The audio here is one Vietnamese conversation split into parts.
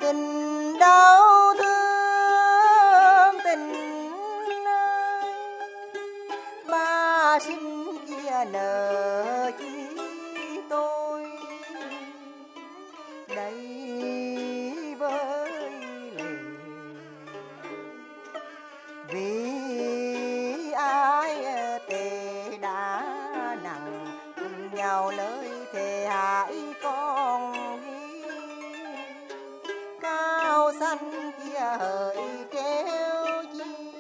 tình đau thương tình ơi, ba sinh kia nợ chi tôi đây với lệ, vì ai tề đã nặng cùng nhau lời thề hại con ghi cao xanh kia hỡi kéo chi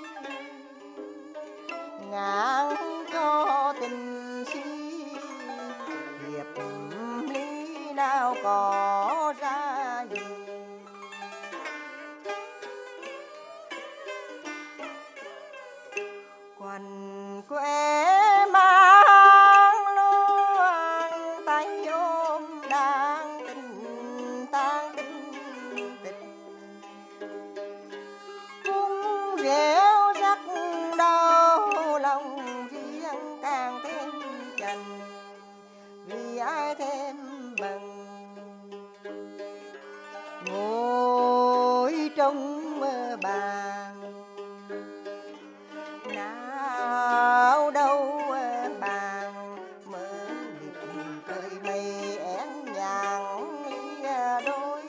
ngàn cho tình si hiệp lý nào có ra gì. Quằn quẹ mang loan tay ôm đang tình tan tình tình cũng réo rắt đau lòng riêng càng thêm chành vì ai thêm bằng ngồi trong bàn nào đâu bàn mơ mịt trời mây én nhàng lia đôi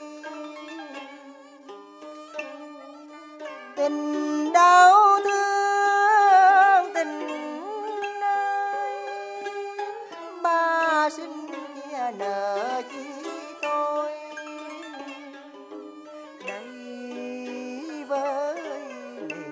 tình đau thương tình ơi, ba sinh kia nợ chi tôi đây với lệ,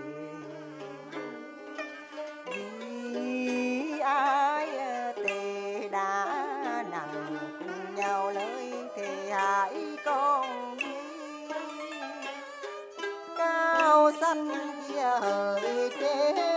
vì ai tề đã nặng cùng nhau lời thề hại con ghi cao xanh kia hỡi trên